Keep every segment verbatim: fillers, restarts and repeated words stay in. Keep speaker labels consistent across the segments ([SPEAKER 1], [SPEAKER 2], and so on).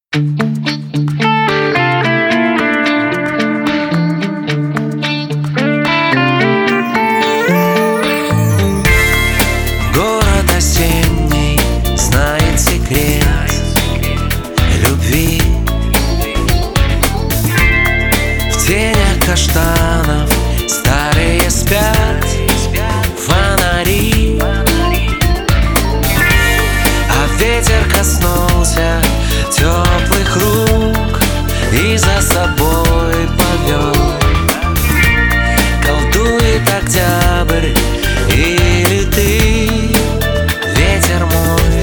[SPEAKER 1] Город осенний знает секрет любви. В тенях каштанов старые спят фонари, а ветер коснулся теплых рук и за собой повел. Колдует октябрь или ты, ветер мой.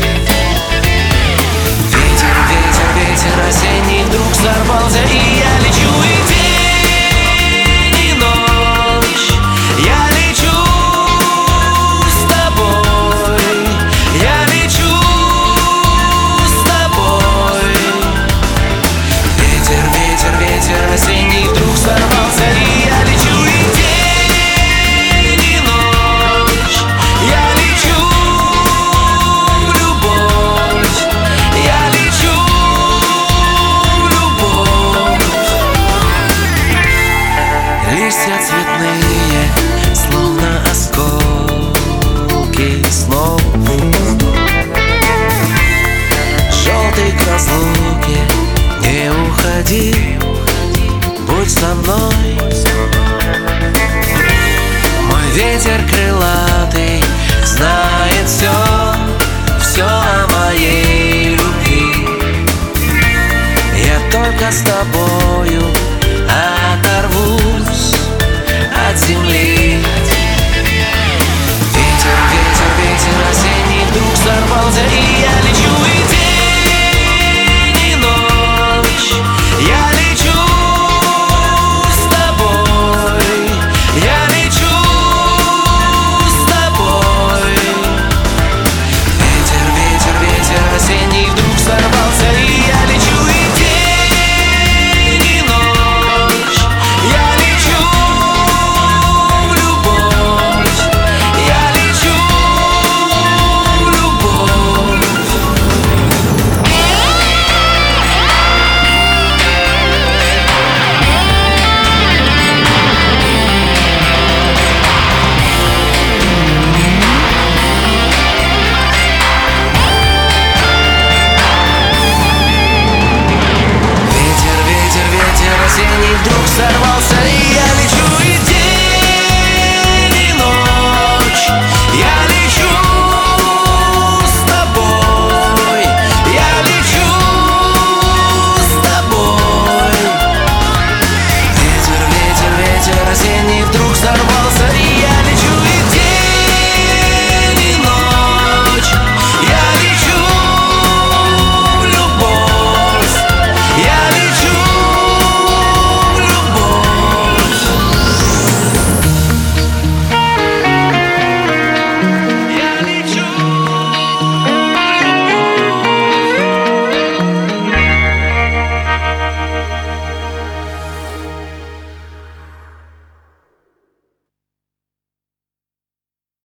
[SPEAKER 1] Ветер, ветер, ветер осенний вдруг сорвался, и я лечу, и день, и ночь. Я лечу с тобой, я лечу с тобой. Ветер, ветер, ветер осенний вдруг сорвался, и я лечу, и день, и ночь. Я лечу в любовь, я лечу в любовь. Листья цветные, словно осколки снов. Желтый к разлуке, не уходи, будь со мной. Мой ветер крылатый знает все, все о моей любви. Я только с тобою оторвусь от земли. Ветер, ветер, ветер осенний вдруг сорвался, и